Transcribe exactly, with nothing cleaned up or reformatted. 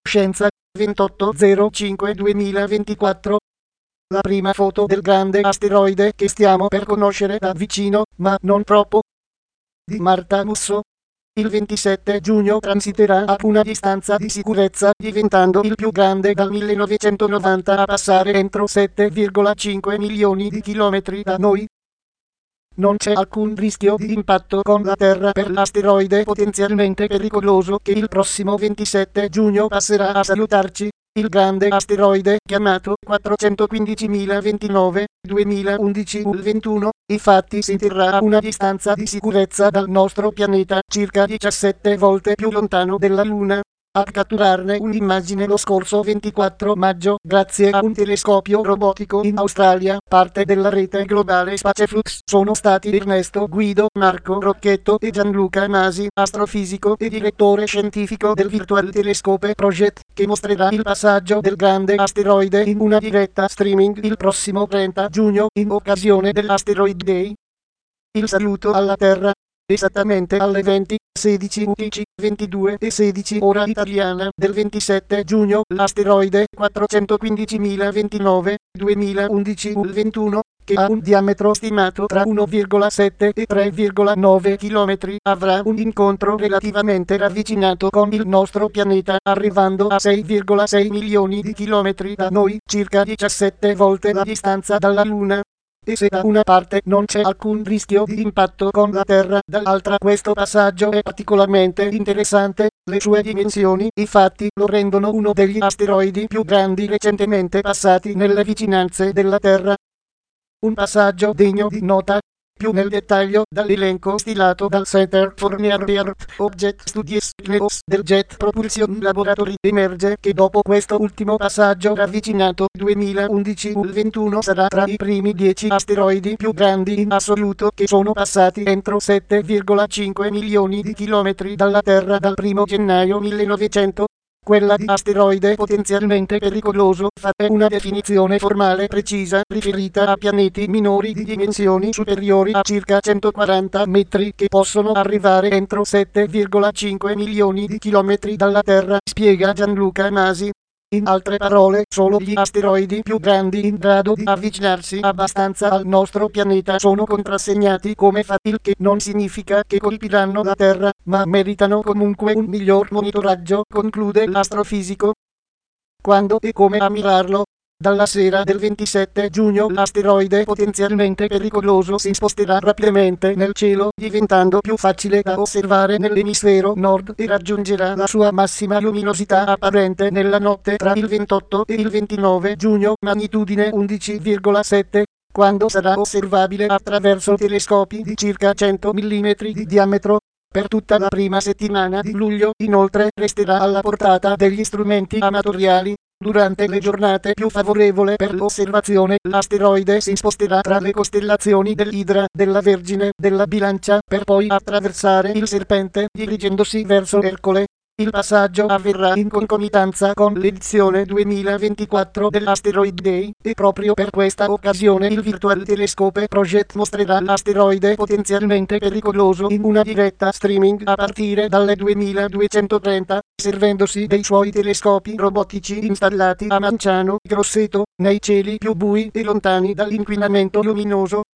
Scienza, ventotto zero cinque duemilaventiquattro. La prima foto del grande asteroide che stiamo per conoscere da vicino, ma non troppo. Di Marta Musso. Il ventisette giugno transiterà a una distanza di sicurezza, diventando il più grande dal millenovecentonovanta a passare entro sette virgola cinque milioni di chilometri da noi. Non c'è alcun rischio di impatto con la Terra per l'asteroide potenzialmente pericoloso che il prossimo ventisette giugno passerà a salutarci. Il grande asteroide chiamato quattrocentoquindicimilaventinove duemilaundici U L ventuno, infatti si terrà a una distanza di sicurezza dal nostro pianeta, circa diciassette volte più lontano della Luna. A catturarne un'immagine lo scorso ventiquattro maggio, grazie a un telescopio robotico in Australia, parte della rete globale Spaceflux, sono stati Ernesto Guido, Marco Rocchetto e Gianluca Masi, astrofisico e direttore scientifico del Virtual Telescope Project, che mostrerà il passaggio del grande asteroide in una diretta streaming il prossimo trenta giugno, in occasione dell'Asteroid Day. Il saluto alla Terra. Esattamente alle venti, sedici U T C, ventidue e sedici ora italiana del ventisette giugno, l'asteroide quattrocentoquindicimilaventinove duemilaundici U L ventuno, che ha un diametro stimato tra uno virgola sette e tre virgola nove chilometri, avrà un incontro relativamente ravvicinato con il nostro pianeta, arrivando a sei virgola sei milioni di chilometri da noi, circa diciassette volte la distanza dalla Luna. E se da una parte non c'è alcun rischio di impatto con la Terra, dall'altra questo passaggio è particolarmente interessante. Le sue dimensioni, infatti, lo rendono uno degli asteroidi più grandi recentemente passati nelle vicinanze della Terra. Un passaggio degno di nota. Più nel dettaglio dall'elenco stilato dal Center for Near Earth Object Studies (C N E O S) del Jet Propulsion Laboratory, emerge che dopo questo ultimo passaggio ravvicinato duemilaundici U L ventuno sarà tra i primi dieci asteroidi più grandi in assoluto che sono passati entro sette virgola cinque milioni di chilometri dalla Terra dal primo gennaio millenovecento. Quella di asteroide potenzialmente pericoloso fa è una definizione formale precisa riferita a pianeti minori di dimensioni superiori a circa centoquaranta metri che possono arrivare entro sette virgola cinque milioni di chilometri dalla Terra, spiega Gianluca Masi. In altre parole, solo gli asteroidi più grandi in grado di avvicinarsi abbastanza al nostro pianeta sono contrassegnati come F A, il che non significa che colpiranno la Terra, ma meritano comunque un miglior monitoraggio, conclude l'astrofisico. Quando e come ammirarlo? Dalla sera del ventisette giugno l'asteroide potenzialmente pericoloso si sposterà rapidamente nel cielo, diventando più facile da osservare nell'emisfero nord e raggiungerà la sua massima luminosità apparente nella notte tra il ventotto e il ventinove giugno, magnitudine undici virgola sette, quando sarà osservabile attraverso telescopi di circa cento millimetri di diametro. Per tutta la prima settimana di luglio, inoltre, resterà alla portata degli strumenti amatoriali. Durante le giornate più favorevoli per l'osservazione, l'asteroide si sposterà tra le costellazioni dell'Idra, della Vergine, della Bilancia, per poi attraversare il Serpente, dirigendosi verso Ercole. Il passaggio avverrà in concomitanza con l'edizione duemilaventiquattro dell'Asteroid Day, e proprio per questa occasione il Virtual Telescope Project mostrerà l'asteroide potenzialmente pericoloso in una diretta streaming a partire dalle duemiladuecentotrenta, servendosi dei suoi telescopi robotici installati a Manciano, Grosseto, nei cieli più bui e lontani dall'inquinamento luminoso.